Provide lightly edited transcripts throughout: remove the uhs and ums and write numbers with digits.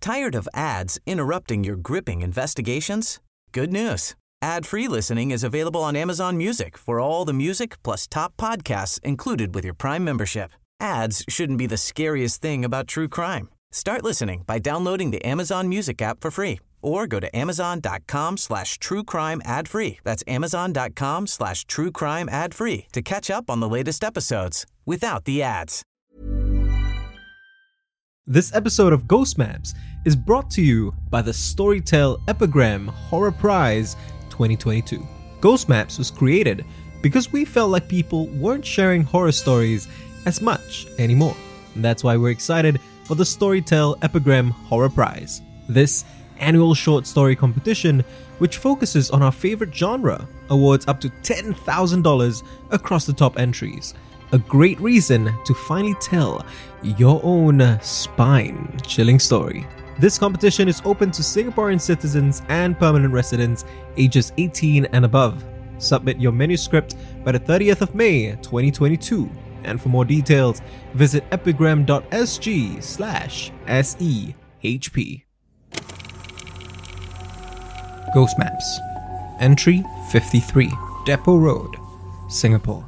Tired of ads interrupting your gripping investigations? Good news. Ad-free listening is available on Amazon Music for all the music plus top podcasts included with your Prime membership. Ads shouldn't be the scariest thing about true crime. Start listening by downloading the Amazon Music app for free or go to amazon.com/truecrime ad-free. That's amazon.com/truecrime ad-free to catch up on the latest episodes without the ads. This episode of Ghost Maps is brought to you by the Storytel Epigram Horror Prize 2022. Ghost Maps was created because we felt like people weren't sharing horror stories as much anymore. And that's why we're excited for the Storytel Epigram Horror Prize. This annual short story competition, which focuses on our favorite genre, awards up to $10,000 across the top entries. A great reason to finally tell your own spine-chilling story. This competition is open to Singaporean citizens and permanent residents ages 18 and above. Submit your manuscript by the 30th of May 2022. And for more details, visit epigram.sg/SEHP. Ghost Maps. Entry 53, Depot Road, Singapore.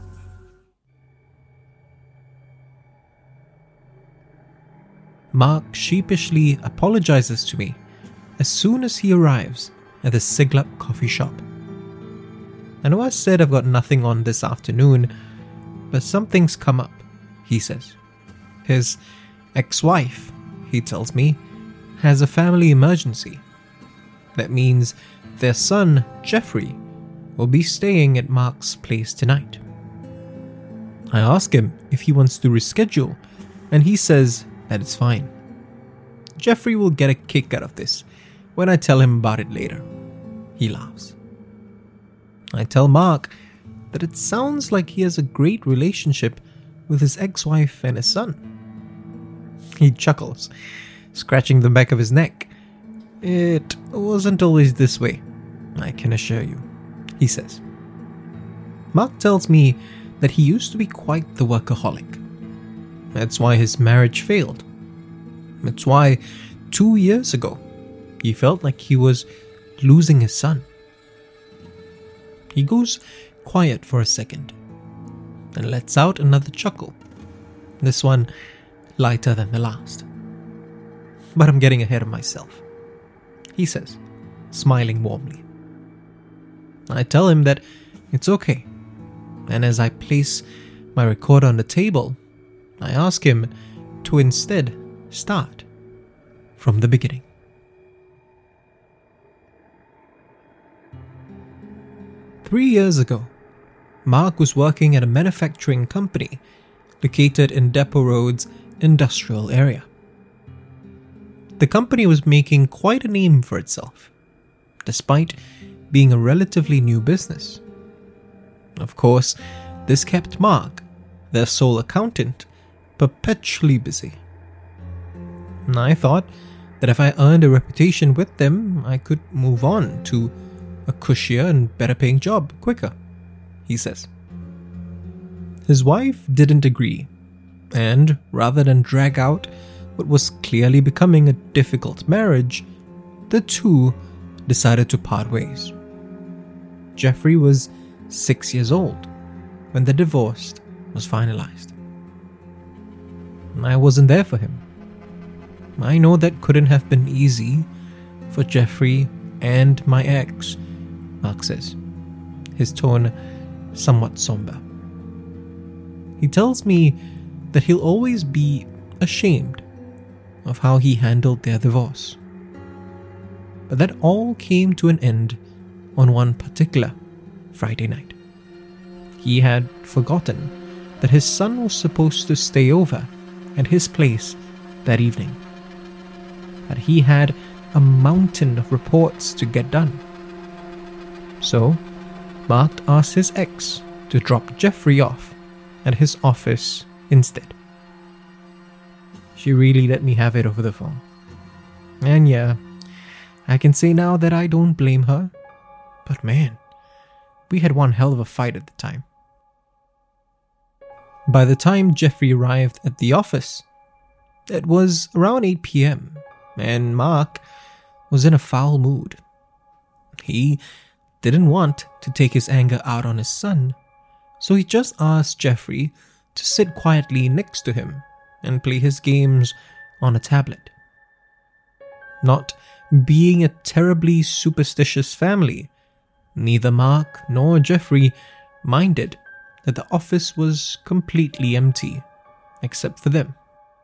Mark sheepishly apologizes to me as soon as he arrives at the Siglap coffee shop. I know I said I've got nothing on this afternoon, but something's come up, he says. His ex-wife, he tells me, has a family emergency. That means their son, Jeffrey, will be staying at Mark's place tonight. I ask him if he wants to reschedule, and he says that it's fine. Jeffrey will get a kick out of this when I tell him about it later. He laughs. I tell Mark that it sounds like he has a great relationship with his ex-wife and his son. He chuckles, scratching the back of his neck. It wasn't always this way, I can assure you, he says. Mark tells me that he used to be quite the workaholic. That's why his marriage failed. It's why 2 years ago he felt like he was losing his son. He goes quiet for a second and lets out another chuckle, this one lighter than the last. But I'm getting ahead of myself, he says, smiling warmly. I tell him that it's okay, and as I place my recorder on the table, I ask him to instead start from the beginning. Three years ago, Mark was working at a manufacturing company located in Depot Road's industrial area. The company was making quite a name for itself, despite being a relatively new business. Of course, this kept Mark, their sole accountant, perpetually busy. I thought that if I earned a reputation with them, I could move on to a cushier and better paying job quicker, he says. His wife didn't agree, and rather than drag out what was clearly becoming a difficult marriage, the two decided to part ways. Jeffrey was 6 years old when the divorce was finalized. I wasn't there for him. I know that couldn't have been easy for Jeffrey and my ex, Mark says, his tone somewhat somber. He tells me that he'll always be ashamed of how he handled their divorce. But that all came to an end on one particular Friday night. He had forgotten that his son was supposed to stay over at his place that evening. That he had a mountain of reports to get done. So, Mark asked his ex to drop Jeffrey off at his office instead. She really let me have it over the phone. And yeah, I can say now that I don't blame her. But man, we had one hell of a fight at the time. By the time Jeffrey arrived at the office, it was around 8 p.m. and Mark was in a foul mood. He didn't want to take his anger out on his son, so he just asked Jeffrey to sit quietly next to him and play his games on a tablet. Not being a terribly superstitious family, neither Mark nor Jeffrey minded that the office was completely empty, except for them.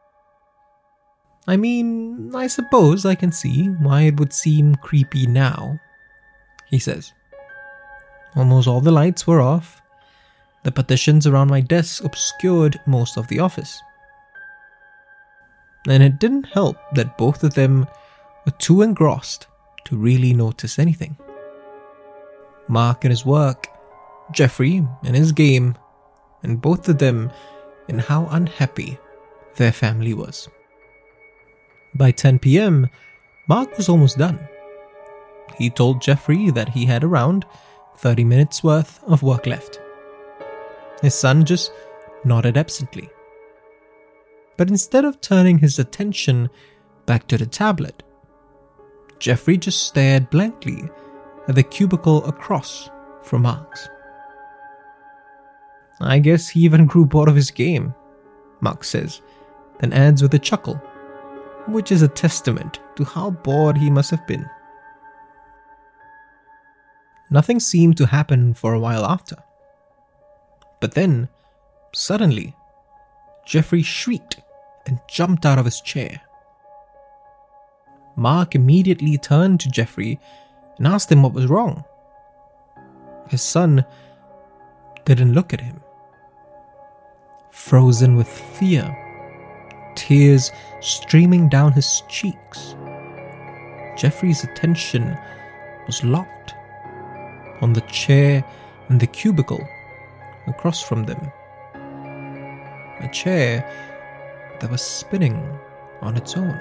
I mean, I suppose I can see why it would seem creepy now, he says. Almost all the lights were off. The partitions around my desk obscured most of the office. And it didn't help that both of them were too engrossed to really notice anything. Mark in his work, Jeffrey in his game, and both of them in how unhappy their family was. By 10 p.m., Mark was almost done. He told Jeffrey that he had around 30 minutes worth of work left. His son just nodded absently. But instead of turning his attention back to the tablet, Jeffrey just stared blankly at the cubicle across from Mark's. I guess he even grew bored of his game, Mark says, then adds with a chuckle, which is a testament to how bored he must have been. Nothing seemed to happen for a while after. But then, suddenly, Jeffrey shrieked and jumped out of his chair. Mark immediately turned to Jeffrey and asked him what was wrong. His son didn't look at him. Frozen with fear, tears streaming down his cheeks, Jeffrey's attention was locked on the chair and the cubicle across from them. A chair that was spinning on its own.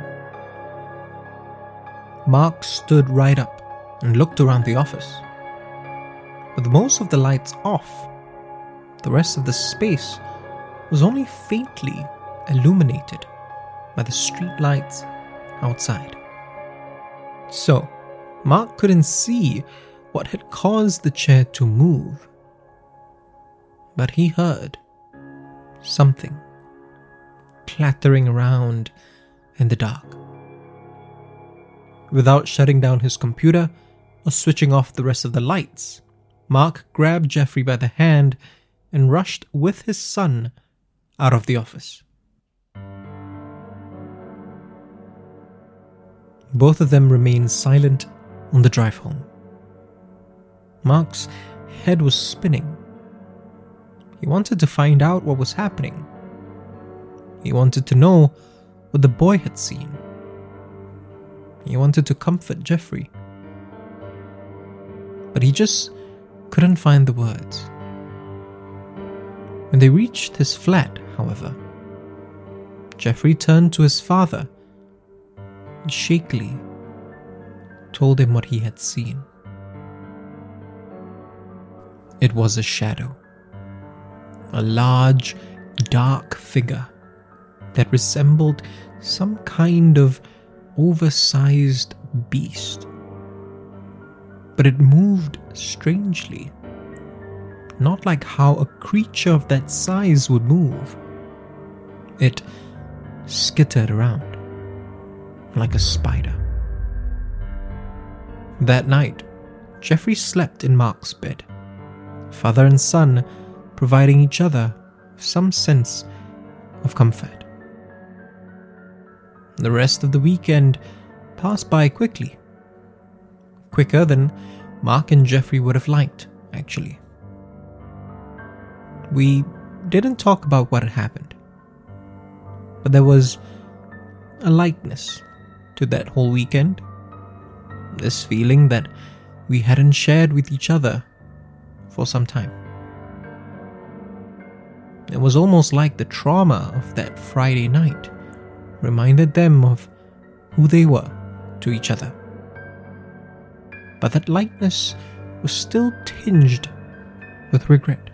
Mark stood right up and looked around the office. With most of the lights off, the rest of the space was only faintly illuminated by the street lights outside. So, Mark couldn't see what had caused the chair to move, but he heard something clattering around in the dark. Without shutting down his computer or switching off the rest of the lights, Mark grabbed Jeffrey by the hand and rushed with his son out of the office. Both of them remained silent on the drive home. Mark's head was spinning. He wanted to find out what was happening. He wanted to know what the boy had seen. He wanted to comfort Jeffrey. But he just couldn't find the words. When they reached his flat, however, Jeffrey turned to his father and shakily told him what he had seen. It was a shadow. A large, dark figure that resembled some kind of oversized beast. But it moved strangely. Not like how a creature of that size would move. It skittered around like a spider. That night, Jeffrey slept in Mark's bed, father and son providing each other some sense of comfort. The rest of the weekend passed by quickly. Quicker than Mark and Jeffrey would have liked, actually. We didn't talk about what had happened, but there was a lightness to that whole weekend. This feeling that we hadn't shared with each other for some time. It was almost like the trauma of that Friday night reminded them of who they were to each other. But that lightness was still tinged with regret.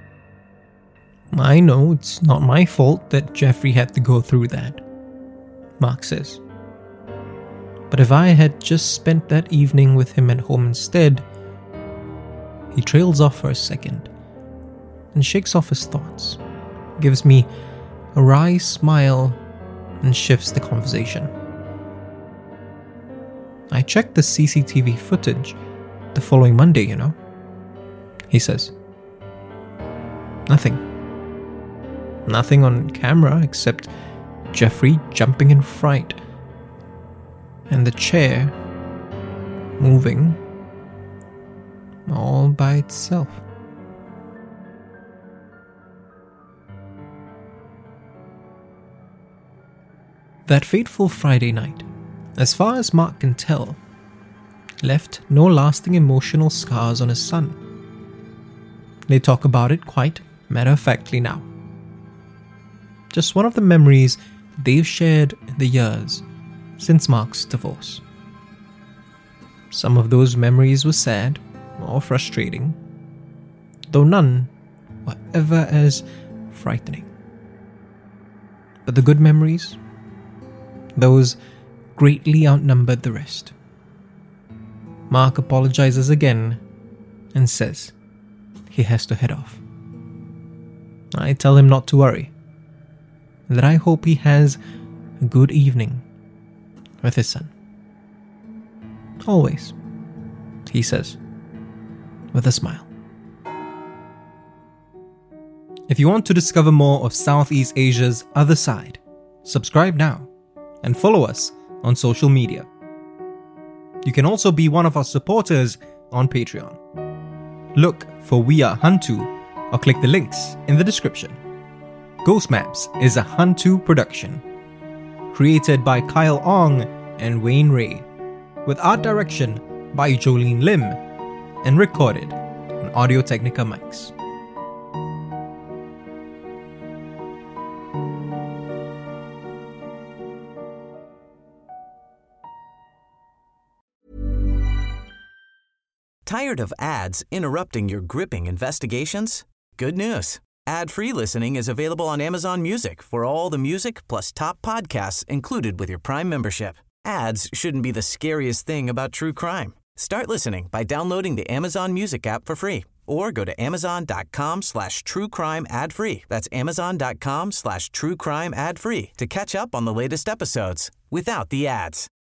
I know it's not my fault that Jeffrey had to go through that, Mark says. But if I had just spent that evening with him at home instead. He trails off for a second and shakes off his thoughts, gives me a wry smile, and shifts the conversation. I checked the CCTV footage the following Monday, he says. Nothing. Nothing on camera except Jeffrey jumping in fright and the chair moving all by itself. That fateful Friday night, as far as Mark can tell, left no lasting emotional scars on his son. They talk about it quite matter-of-factly now. Just one of the memories they've shared in the years since Mark's divorce. Some of those memories were sad or frustrating, though none were ever as frightening. But the good memories, those greatly outnumbered the rest. Mark apologizes again and says he has to head off. I tell him not to worry, that I hope he has a good evening with his son. Always, he says, with a smile. If you want to discover more of Southeast Asia's other side, subscribe now and follow us on social media. You can also be one of our supporters on Patreon. Look for We Are Hantu or click the links in the description. Ghost Maps is a Hantu production, created by Kyle Ong and Wayne Ray, with art direction by Jolene Lim, and recorded on Audio-Technica mics. Tired of ads interrupting your gripping investigations? Good news. Ad-free listening is available on Amazon Music for all the music plus top podcasts included with your Prime membership. Ads shouldn't be the scariest thing about true crime. Start listening by downloading the Amazon Music app for free or go to amazon.com/truecrime ad-free. That's amazon.com/truecrime ad-free to catch up on the latest episodes without the ads.